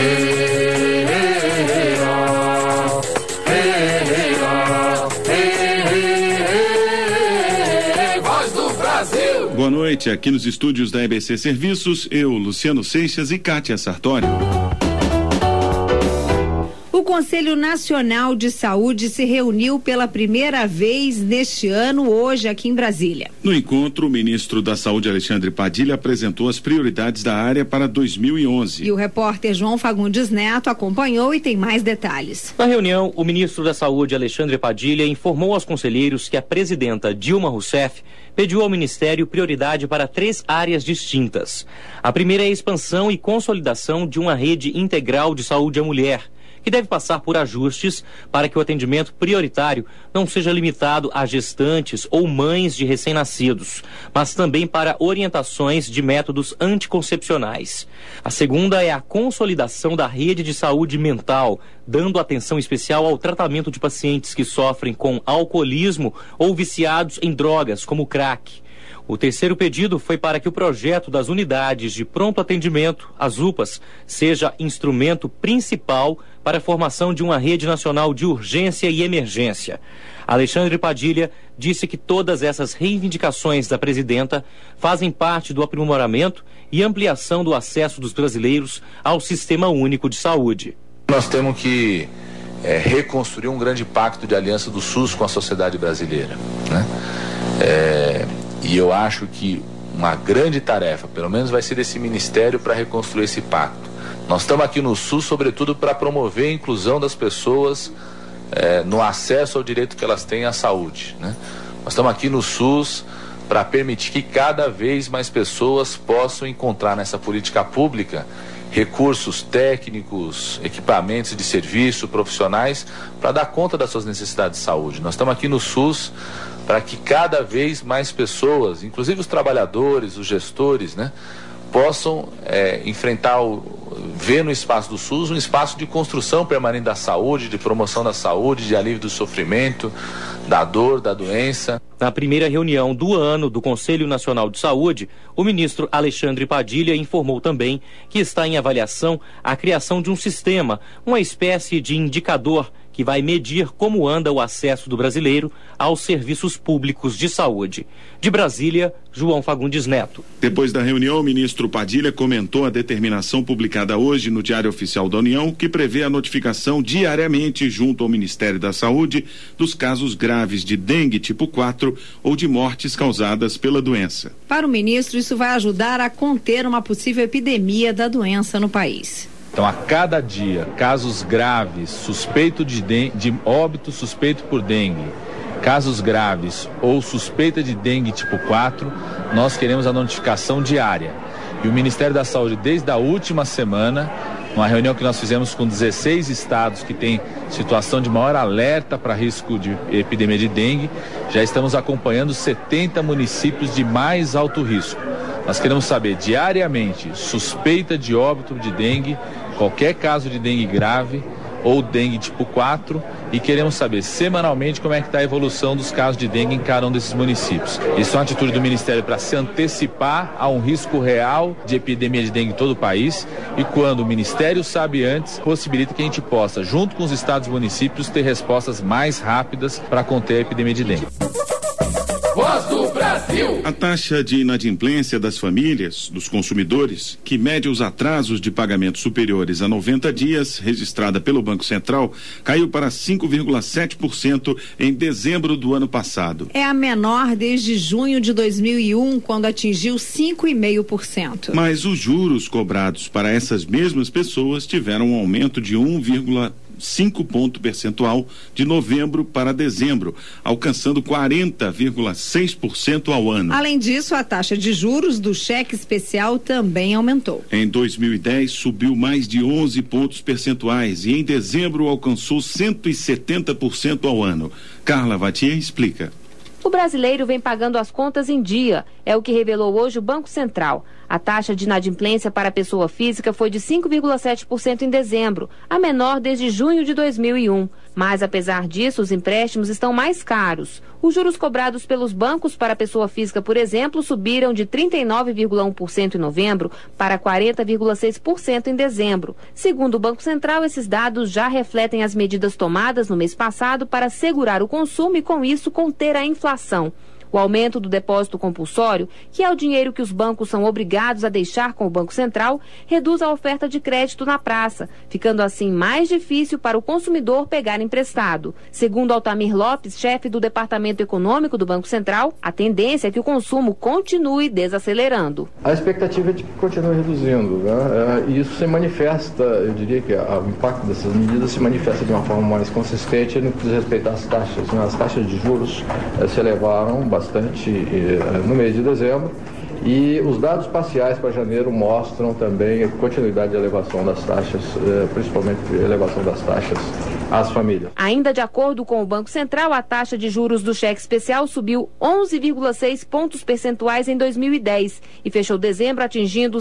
Boa noite, aqui nos estúdios da EBC Serviços, eu, Luciano Seixas e Kátia Sartori. O Conselho Nacional de Saúde se reuniu pela primeira vez neste ano, hoje, aqui em Brasília. No encontro, o ministro da Saúde, Alexandre Padilha, apresentou as prioridades da área para 2011. E o repórter João Fagundes Neto acompanhou e tem mais detalhes. Na reunião, o ministro da Saúde, Alexandre Padilha, informou aos conselheiros que a presidenta Dilma Rousseff pediu ao Ministério prioridade para 3 áreas distintas. A primeira é a expansão e consolidação de uma rede integral de saúde à mulher, que deve passar por ajustes para que o atendimento prioritário não seja limitado a gestantes ou mães de recém-nascidos, mas também para orientações de métodos anticoncepcionais. A segunda é a consolidação da rede de saúde mental, dando atenção especial ao tratamento de pacientes que sofrem com alcoolismo ou viciados em drogas, como crack. O terceiro pedido foi para que o projeto das unidades de pronto atendimento, as UPAs, seja instrumento principal para a formação de uma rede nacional de urgência e emergência. Alexandre Padilha disse que todas essas reivindicações da presidenta fazem parte do aprimoramento e ampliação do acesso dos brasileiros ao Sistema Único de Saúde. Nós temos que reconstruir um grande pacto de aliança do SUS com a sociedade brasileira, né? E eu acho que uma grande tarefa, pelo menos vai ser desse ministério para reconstruir esse pacto. Nós estamos aqui no SUS, sobretudo, para promover a inclusão das pessoas no acesso ao direito que elas têm à saúde, né? Nós estamos aqui no SUS para permitir que cada vez mais pessoas possam encontrar nessa política pública recursos técnicos, equipamentos de serviço, profissionais, para dar conta das suas necessidades de saúde. Nós estamos aqui no SUS para que cada vez mais pessoas, inclusive os trabalhadores, os gestores, né, possam ver no espaço do SUS um espaço de construção permanente da saúde, de promoção da saúde, de alívio do sofrimento, da dor, da doença. Na primeira reunião do ano do Conselho Nacional de Saúde, o ministro Alexandre Padilha informou também que está em avaliação a criação de um sistema, uma espécie de indicador que vai medir como anda o acesso do brasileiro aos serviços públicos de saúde. De Brasília, João Fagundes Neto. Depois da reunião, o ministro Padilha comentou a determinação publicada hoje no Diário Oficial da União, que prevê a notificação diariamente junto ao Ministério da Saúde dos casos graves de dengue tipo 4 ou de mortes causadas pela doença. Para o ministro, isso vai ajudar a conter uma possível epidemia da doença no país. Então, a cada dia, casos graves, suspeito de óbito suspeito por dengue, casos graves ou suspeita de dengue tipo 4, nós queremos a notificação diária. E o Ministério da Saúde, desde a última semana, uma reunião que nós fizemos com 16 estados que têm situação de maior alerta para risco de epidemia de dengue, já estamos acompanhando 70 municípios de mais alto risco. Nós queremos saber diariamente suspeita de óbito de dengue, qualquer caso de dengue grave ou dengue tipo 4, e queremos saber semanalmente como é que está a evolução dos casos de dengue em cada um desses municípios. Isso é uma atitude do Ministério para se antecipar a um risco real de epidemia de dengue em todo o país, e quando o Ministério sabe antes, possibilita que a gente possa, junto com os estados e municípios, ter respostas mais rápidas para conter a epidemia de dengue. Voz do Brasil. A taxa de inadimplência das famílias, dos consumidores, que mede os atrasos de pagamento superiores a 90 dias, registrada pelo Banco Central, caiu para 5,7% em dezembro do ano passado. É a menor desde junho de 2001, quando atingiu 5,5%. Mas os juros cobrados para essas mesmas pessoas tiveram um aumento de 1,5 ponto percentual de novembro para dezembro, alcançando 40,6% ao ano. Além disso, a taxa de juros do cheque especial também aumentou. Em 2010, subiu mais de 11 pontos percentuais e em dezembro alcançou 170% ao ano. Carla Vatier explica. O brasileiro vem pagando as contas em dia, é o que revelou hoje o Banco Central. A taxa de inadimplência para a pessoa física foi de 5,7% em dezembro, a menor desde junho de 2001. Mas, apesar disso, os empréstimos estão mais caros. Os juros cobrados pelos bancos para a pessoa física, por exemplo, subiram de 39,1% em novembro para 40,6% em dezembro. Segundo o Banco Central, esses dados já refletem as medidas tomadas no mês passado para segurar o consumo e, com isso, conter a inflação. O aumento do depósito compulsório, que é o dinheiro que os bancos são obrigados a deixar com o Banco Central, reduz a oferta de crédito na praça, ficando assim mais difícil para o consumidor pegar emprestado. Segundo Altamir Lopes, chefe do Departamento Econômico do Banco Central, a tendência é que o consumo continue desacelerando. A expectativa é de que continue reduzindo, né? E isso se manifesta, eu diria que o impacto dessas medidas se manifesta de uma forma mais consistente no que diz respeito às taxas. Né? As taxas de juros se elevaram bastante no mês de dezembro e os dados parciais para janeiro mostram também a continuidade de elevação das taxas, principalmente elevação das taxas às famílias. Ainda de acordo com o Banco Central, a taxa de juros do cheque especial subiu 11,6 pontos percentuais em 2010 e fechou dezembro atingindo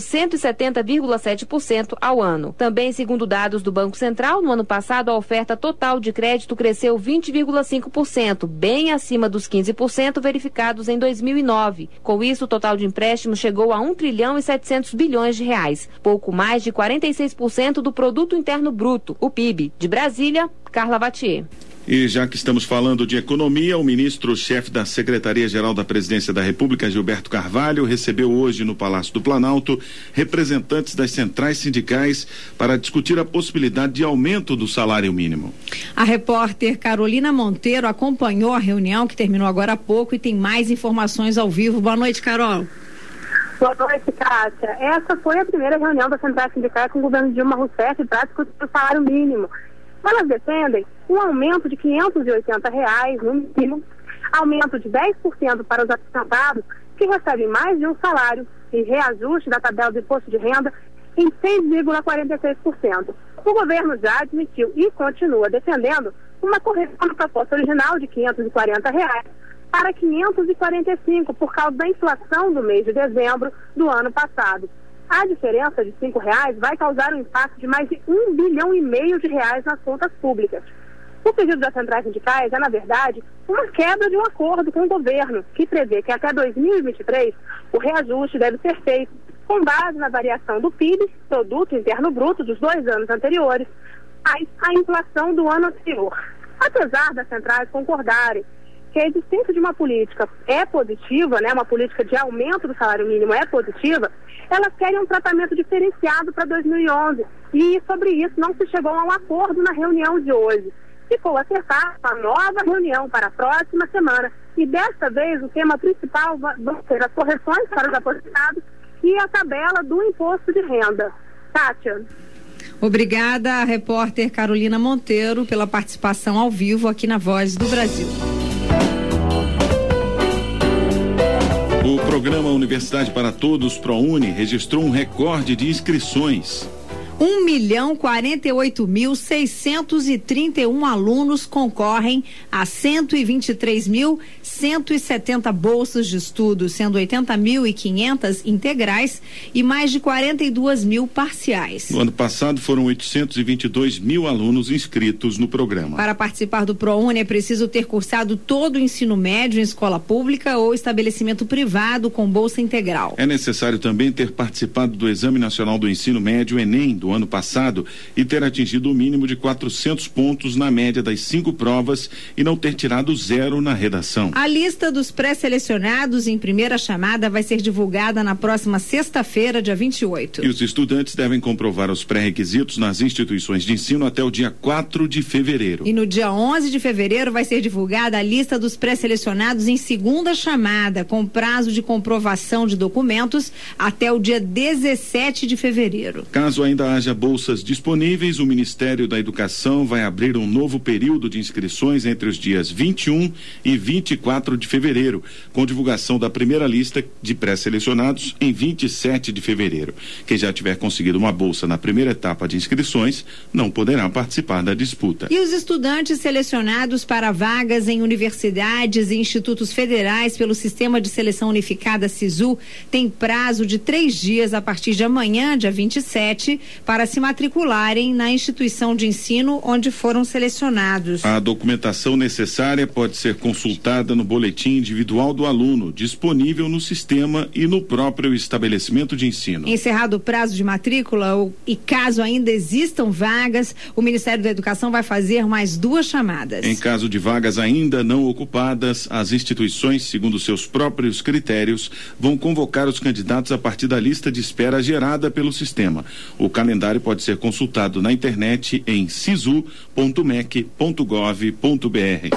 170,7% ao ano. Também, segundo dados do Banco Central, no ano passado a oferta total de crédito cresceu 20,5%, bem acima dos 15% verificados em 2009. Com isso, o total de empréstimos chegou a 1 trilhão e 700 bilhões de reais, pouco mais de 46% do Produto Interno Bruto, o PIB. De Brasília, Carla Vatier. E já que estamos falando de economia, o ministro-chefe da Secretaria-Geral da Presidência da República, Gilberto Carvalho, recebeu hoje no Palácio do Planalto representantes das centrais sindicais para discutir a possibilidade de aumento do salário mínimo. A repórter Carolina Monteiro acompanhou a reunião que terminou agora há pouco e tem mais informações ao vivo. Boa noite, Carol. Boa noite, Kátia. Essa foi a primeira reunião da Central Sindical com o governo Dilma Rousseff para discutir o salário mínimo. Elas defendem um aumento de R$ 580 no mínimo, aumento de 10% para os aposentados que recebem mais de um salário e reajuste da tabela do imposto de renda em 6,46%. O governo já admitiu e continua defendendo uma correção da proposta original de R$ 540 para R$ 545 por causa da inflação do mês de dezembro do ano passado. A diferença de R$ 5 vai causar um impacto de mais de R$1,5 bilhão de reais nas contas públicas. O pedido das centrais sindicais é, na verdade, uma quebra de um acordo com o governo, que prevê que até 2023 o reajuste deve ser feito com base na variação do PIB, Produto Interno Bruto, dos 2 anos anteriores, mais a inflação do ano anterior. Apesar das centrais concordarem que a existência de uma política é positiva, né, uma política de aumento do salário mínimo é positiva, elas querem um tratamento diferenciado para 2011 e sobre isso não se chegou a um acordo na reunião de hoje. Ficou acertada a nova reunião para a próxima semana e desta vez o tema principal vão ser as correções para os aposentados e a tabela do imposto de renda. Kátia. Obrigada, a repórter Carolina Monteiro, pela participação ao vivo aqui na Voz do Brasil. O programa Universidade para Todos, ProUni, registrou um recorde de inscrições. 1.048.631 alunos concorrem a 123.170 bolsas de estudo, sendo 80.500 integrais e mais de 42.000 parciais. No ano passado foram 822 mil alunos inscritos no programa. Para participar do ProUni é preciso ter cursado todo o ensino médio em escola pública ou estabelecimento privado com bolsa integral. É necessário também ter participado do Exame Nacional do Ensino Médio, Enem, do ano passado e ter atingido o mínimo de 400 pontos na média das 5 provas e não ter tirado 0 na redação. A lista dos pré-selecionados em primeira chamada vai ser divulgada na próxima sexta-feira, dia 28. E os estudantes devem comprovar os pré-requisitos nas instituições de ensino até o dia 4 de fevereiro. E no dia 11 de fevereiro vai ser divulgada a lista dos pré-selecionados em segunda chamada, com prazo de comprovação de documentos até o dia 17 de fevereiro. Caso ainda haja bolsas disponíveis, o Ministério da Educação vai abrir um novo período de inscrições entre os dias 21 e 24 de fevereiro, com divulgação da primeira lista de pré-selecionados em 27 de fevereiro. Quem já tiver conseguido uma bolsa na primeira etapa de inscrições não poderá participar da disputa. E os estudantes selecionados para vagas em universidades e institutos federais pelo Sistema de Seleção Unificada SISU têm prazo de 3 dias a partir de amanhã, dia 27, para para se matricularem na instituição de ensino onde foram selecionados. A documentação necessária pode ser consultada no boletim individual do aluno, disponível no sistema e no próprio estabelecimento de ensino. Encerrado o prazo de matrícula e caso ainda existam vagas, o Ministério da Educação vai fazer mais 2 chamadas. Em caso de vagas ainda não ocupadas, as instituições, segundo seus próprios critérios, vão convocar os candidatos a partir da lista de espera gerada pelo sistema. O calendário pode ser consultado na internet em sisu.mec.gov.br.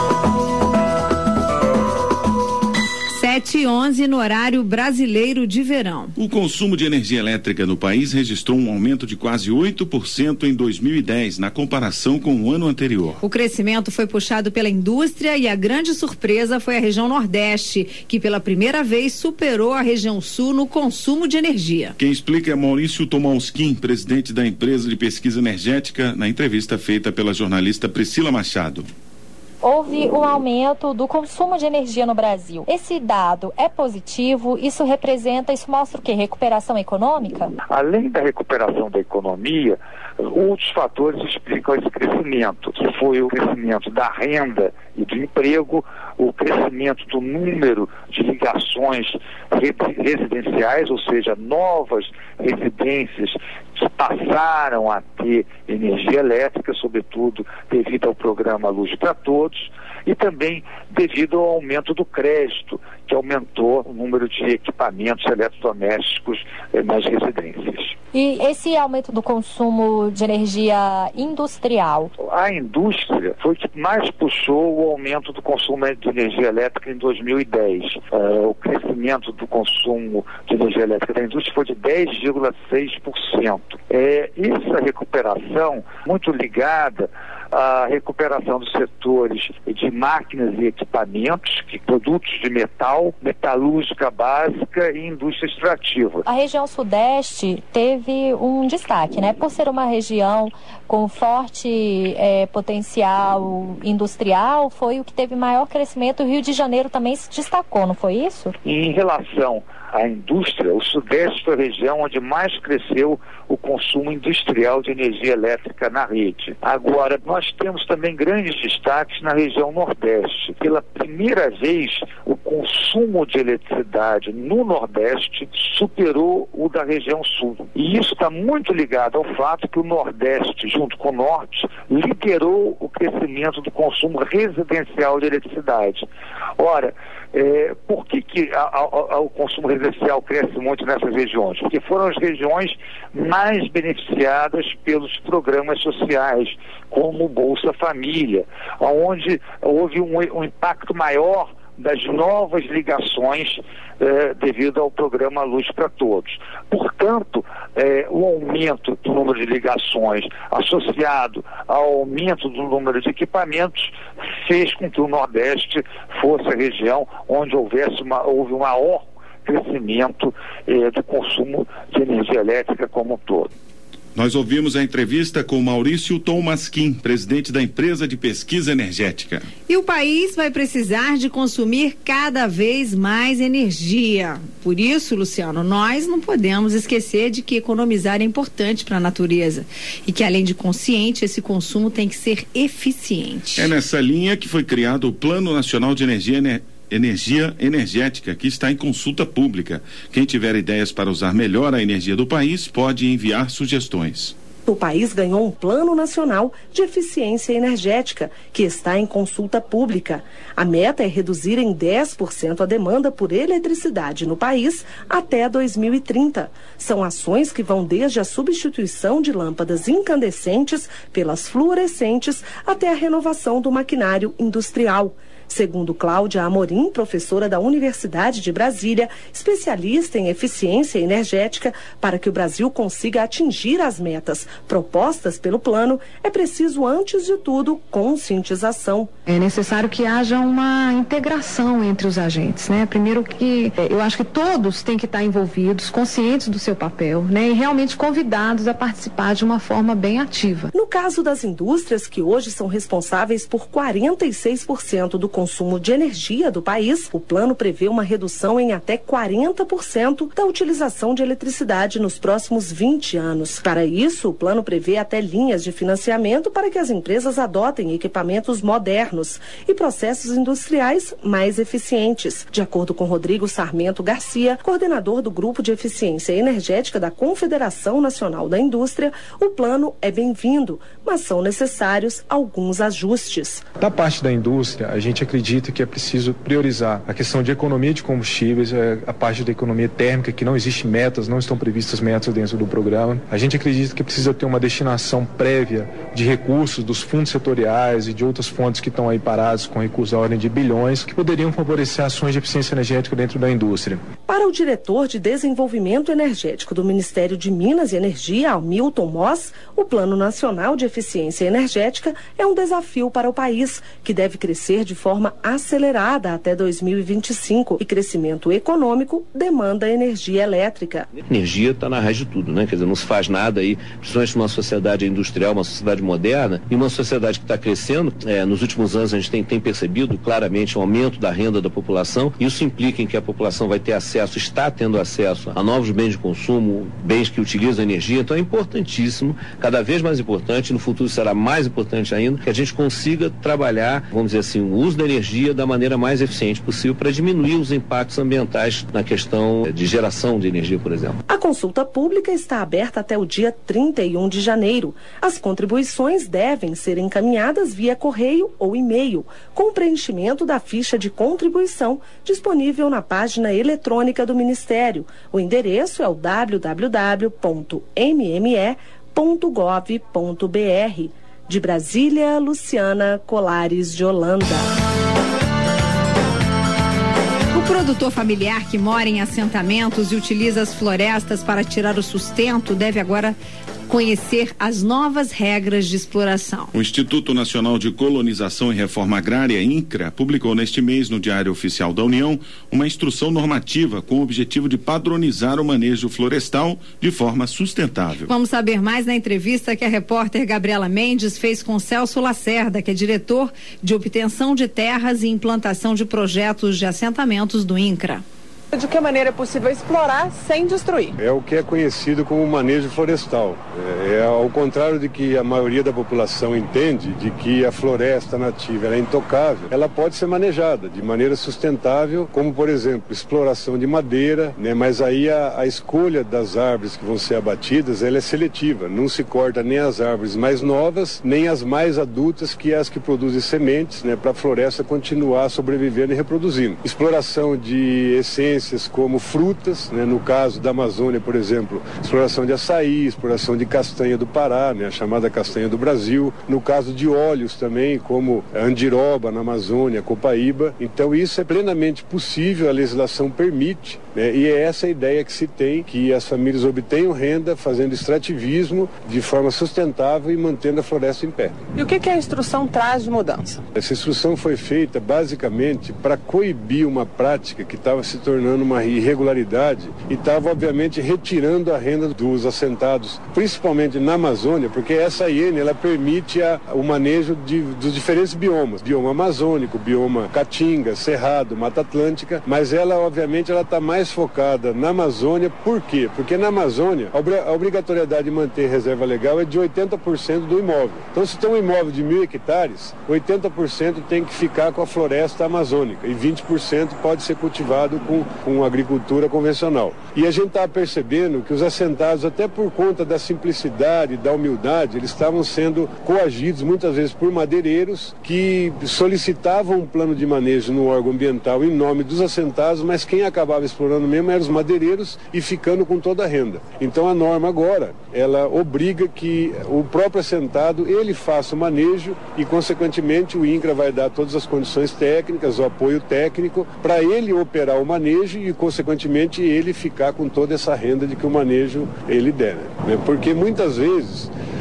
7h11 no horário brasileiro de verão. O consumo de energia elétrica no país registrou um aumento de quase 8% em 2010, na comparação com o ano anterior. O crescimento foi puxado pela indústria e a grande surpresa foi a região Nordeste, que pela primeira vez superou a região Sul no consumo de energia. Quem explica é Maurício Tomalskin, presidente da empresa de pesquisa energética, na entrevista feita pela jornalista Priscila Machado. Houve um aumento do consumo de energia no Brasil. Esse dado é positivo? Isso mostra o quê? Recuperação econômica? Além da recuperação da economia, outros fatores explicam esse crescimento, que foi o crescimento da renda e do emprego, o crescimento do número de ligações residenciais, ou seja, novas residências que passaram a ter energia elétrica, sobretudo devido ao programa Luz para Todos, e também devido ao aumento do crédito, que aumentou o número de equipamentos eletrodomésticos nas residências. E esse aumento do consumo de energia industrial? A indústria foi que mais puxou o aumento do consumo de energia elétrica em 2010. O crescimento do consumo de energia elétrica da indústria foi de 10,6%. Essa recuperação, muito ligada à recuperação dos setores de máquinas e equipamentos, produtos de metal, metalúrgica básica e indústria extrativa. A região Sudeste teve um destaque, né? Por ser uma região com forte potencial industrial, foi o que teve maior crescimento. O Rio de Janeiro também se destacou, não foi isso? Em relação à indústria, o Sudeste foi a região onde mais cresceu o consumo industrial de energia elétrica na rede. Agora, nós temos também grandes destaques na região Nordeste. Pela primeira vez, o consumo de eletricidade no Nordeste superou o da região Sul. E isso está muito ligado ao fato que o Nordeste, junto com o Norte, liderou o crescimento do consumo residencial de eletricidade. Ora, por que o consumo residencial cresce muito nessas regiões? Porque foram as regiões mais beneficiadas pelos programas sociais, como o Bolsa Família, onde houve um impacto maior das novas ligações devido ao programa Luz para Todos. Portanto, o aumento do número de ligações associado ao aumento do número de equipamentos fez com que o Nordeste fosse a região onde houve um maior crescimento do consumo de energia elétrica como um todo. Nós ouvimos a entrevista com Maurício Tomalskin, presidente da empresa de pesquisa energética. E o país vai precisar de consumir cada vez mais energia. Por isso, Luciano, nós não podemos esquecer de que economizar é importante para a natureza e que, além de consciente, esse consumo tem que ser eficiente. É nessa linha que foi criado o Plano Nacional de Energia Energética, que está em consulta pública. Quem tiver ideias para usar melhor a energia do país pode enviar sugestões. O país ganhou um Plano Nacional de Eficiência Energética, que está em consulta pública. A meta é reduzir em 10% a demanda por eletricidade no país até 2030. São ações que vão desde a substituição de lâmpadas incandescentes pelas fluorescentes até a renovação do maquinário industrial. Segundo Cláudia Amorim, professora da Universidade de Brasília, especialista em eficiência energética, para que o Brasil consiga atingir as metas propostas pelo plano, é preciso, antes de tudo, conscientização. É necessário que haja uma integração entre os agentes, né? Primeiro que eu acho que todos têm que estar envolvidos, conscientes do seu papel, né? E realmente convidados a participar de uma forma bem ativa. No caso das indústrias, que hoje são responsáveis por 46% do consumo de energia do país, o plano prevê uma redução em até 40% da utilização de eletricidade nos próximos 20 anos. Para isso, o plano prevê até linhas de financiamento para que as empresas adotem equipamentos modernos e processos industriais mais eficientes. De acordo com Rodrigo Sarmento Garcia, coordenador do Grupo de Eficiência Energética da Confederação Nacional da Indústria, o plano é bem-vindo, mas são necessários alguns ajustes. Da parte da indústria, a gente acredita que é preciso priorizar a questão de economia de combustíveis, a parte da economia térmica, que não existe metas, não estão previstas metas dentro do programa. A gente acredita que precisa ter uma destinação prévia de recursos dos fundos setoriais e de outras fontes que estão aí paradas com recursos da ordem de bilhões, que poderiam favorecer ações de eficiência energética dentro da indústria. Para o diretor de Desenvolvimento Energético do Ministério de Minas e Energia, Hamilton Moss, o Plano Nacional de Eficiência Energética é um desafio para o país, que deve crescer de forma acelerada até 2025 e crescimento econômico demanda energia elétrica. Energia está na raiz de tudo, né? Quer dizer, não se faz nada aí, principalmente numa sociedade industrial, uma sociedade moderna e uma sociedade que está crescendo. Nos últimos anos a gente tem percebido claramente um aumento da renda da população. Isso implica em que a população vai ter acesso, está tendo acesso a novos bens de consumo, bens que utilizam energia. Então é importantíssimo, cada vez mais importante, no futuro será mais importante ainda, que a gente consiga trabalhar, vamos dizer assim, o uso da energia da maneira mais eficiente possível para diminuir os impactos ambientais na questão de geração de energia, por exemplo. A consulta pública está aberta até o dia 31 de janeiro. As contribuições devem ser encaminhadas via correio ou e-mail, com o preenchimento da ficha de contribuição disponível na página eletrônica do Ministério. O endereço é o www.mme.gov.br. De Brasília, Luciana Colares de Holanda. O produtor familiar que mora em assentamentos e utiliza as florestas para tirar o sustento deve agora conhecer as novas regras de exploração. O Instituto Nacional de Colonização e Reforma Agrária, INCRA, publicou neste mês no Diário Oficial da União uma instrução normativa com o objetivo de padronizar o manejo florestal de forma sustentável. Vamos saber mais na entrevista que a repórter Gabriela Mendes fez com Celso Lacerda, que é diretor de obtenção de terras e implantação de projetos de assentamentos do INCRA. De que maneira é possível explorar sem destruir? É o que é conhecido como manejo florestal. Ao contrário de que a maioria da população entende, de que a floresta nativa é intocável, ela pode ser manejada de maneira sustentável, como por exemplo, exploração de madeira, né? Mas aí a escolha das árvores que vão ser abatidas, ela é seletiva. Não se corta nem as árvores mais novas, nem as mais adultas, que é as que produzem sementes, né? Para a floresta continuar sobrevivendo e reproduzindo. Exploração de essências como frutas, né? No caso da Amazônia, por exemplo, exploração de açaí, exploração de castanha do Pará, né? A chamada castanha do Brasil. No caso de óleos também, como a andiroba na Amazônia, copaíba. Então isso é plenamente possível, a legislação permite, né? E é essa a ideia que se tem, que as famílias obtenham renda fazendo extrativismo de forma sustentável e mantendo a floresta em pé. E o que a instrução traz de mudança? Essa instrução foi feita basicamente para coibir uma prática que estava se tornando uma irregularidade e estava obviamente retirando a renda dos assentados, principalmente na Amazônia, porque essa IN ela permite o manejo dos diferentes biomas, bioma amazônico, bioma caatinga, cerrado, mata atlântica, mas ela obviamente ela está mais focada na Amazônia. Por quê? Porque na Amazônia a obrigatoriedade de manter reserva legal é de 80% do imóvel. Então se tem um imóvel de 1.000 hectares, 80% tem que ficar com a floresta amazônica e 20% pode ser cultivado com agricultura convencional. E a gente está percebendo que os assentados, até por conta da simplicidade, da humildade, eles estavam sendo coagidos muitas vezes por madeireiros que solicitavam um plano de manejo no órgão ambiental em nome dos assentados, mas quem acabava explorando mesmo eram os madeireiros e ficando com toda a renda. Então a norma agora, ela obriga que o próprio assentado, ele faça o manejo e consequentemente o INCRA vai dar todas as condições técnicas, o apoio técnico para ele operar o manejo e consequentemente ele ficar com toda essa renda de que o manejo ele der, né? Porque muitas vezes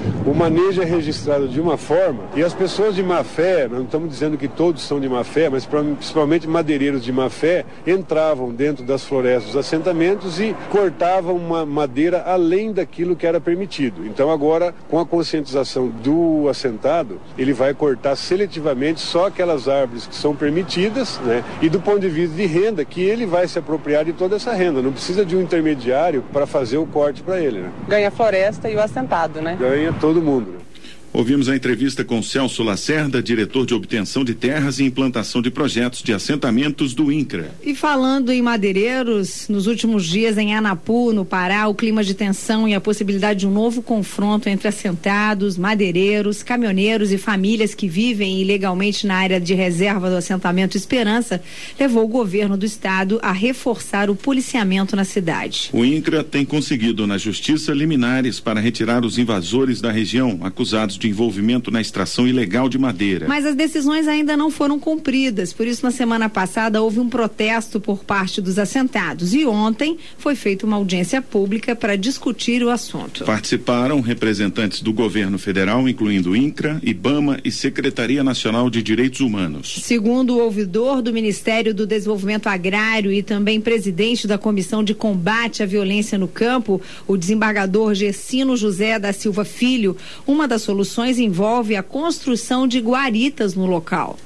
O manejo é registrado de uma forma e as pessoas de má fé, não estamos dizendo que todos são de má fé, mas principalmente madeireiros de má fé, entravam dentro das florestas dos assentamentos e cortavam uma madeira além daquilo que era permitido. Então agora, com a conscientização do assentado, ele vai cortar seletivamente só aquelas árvores que são permitidas, né? E do ponto de vista de renda, que ele vai se apropriar de toda essa renda. Não precisa de um intermediário para fazer o corte para ele, né? Ganha a floresta e o assentado, né? Ganha todo mundo, né? Ouvimos a entrevista com Celso Lacerda, diretor de obtenção de terras e implantação de projetos de assentamentos do INCRA. E falando em madeireiros, nos últimos dias em Anapu, no Pará, o clima de tensão e a possibilidade de um novo confronto entre assentados, madeireiros, caminhoneiros e famílias que vivem ilegalmente na área de reserva do assentamento Esperança levou o governo do estado a reforçar o policiamento na cidade. O INCRA tem conseguido na justiça liminares para retirar os invasores da região, acusados de envolvimento na extração ilegal de madeira. Mas as decisões ainda não foram cumpridas, por isso na semana passada houve um protesto por parte dos assentados e ontem foi feita uma audiência pública para discutir o assunto. Participaram representantes do governo federal, incluindo INCRA, IBAMA e Secretaria Nacional de Direitos Humanos. Segundo o ouvidor do Ministério do Desenvolvimento Agrário e também presidente da Comissão de Combate à Violência no Campo, o desembargador Gessino José da Silva Filho, uma das soluções envolve a construção de guaritas no local.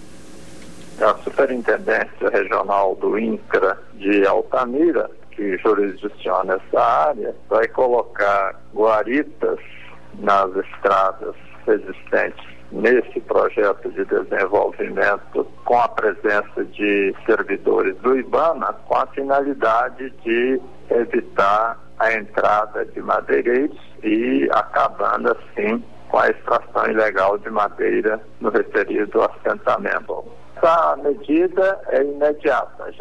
A Superintendência Regional do INCRA de Altamira, que jurisdiciona essa área, vai colocar guaritas nas estradas existentes nesse projeto de desenvolvimento, com a presença de servidores do IBAMA, com a finalidade de evitar a entrada de madeireiros e acabando assim com a extração ilegal de madeira no referido assentamento. Essa medida é imediata,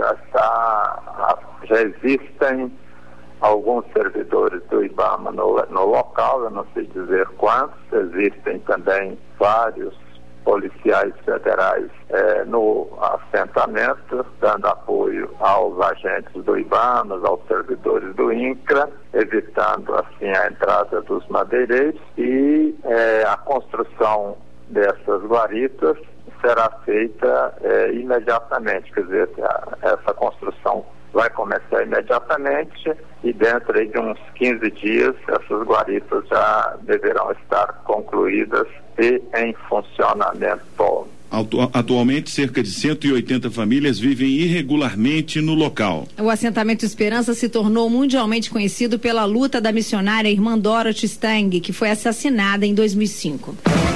já existem alguns servidores do IBAMA no local, eu não sei dizer quantos, existem também vários policiais federais no assentamento, dando apoio aos agentes do IBAMA, aos servidores do INCRA, evitando assim a entrada dos madeireiros e a construção dessas guaritas será feita imediatamente, quer dizer, essa construção vai começar imediatamente e dentro de uns 15 dias essas guaritas já deverão estar concluídas e em funcionamento. Atualmente, cerca de 180 famílias vivem irregularmente no local. O assentamento Esperança se tornou mundialmente conhecido pela luta da missionária irmã Dorothy Stang, que foi assassinada em 2005.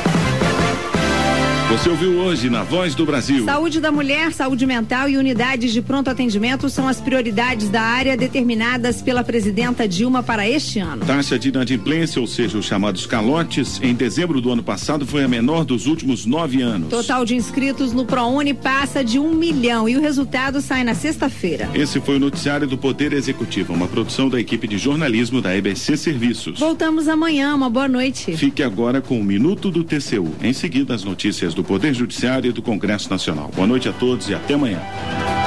Você ouviu hoje na Voz do Brasil. Saúde da mulher, saúde mental e unidades de pronto atendimento são as prioridades da área determinadas pela presidenta Dilma para este ano. Taxa de inadimplência, ou seja, os chamados calotes, em dezembro do ano passado foi a menor dos últimos 9 anos. Total de inscritos no ProUni passa de 1 milhão e o resultado sai na sexta-feira. Esse foi o noticiário do Poder Executivo, uma produção da equipe de jornalismo da EBC Serviços. Voltamos amanhã, uma boa noite. Fique agora com o Minuto do TCU. Em seguida, as notícias do Poder Judiciário e do Congresso Nacional. Boa noite a todos e até amanhã.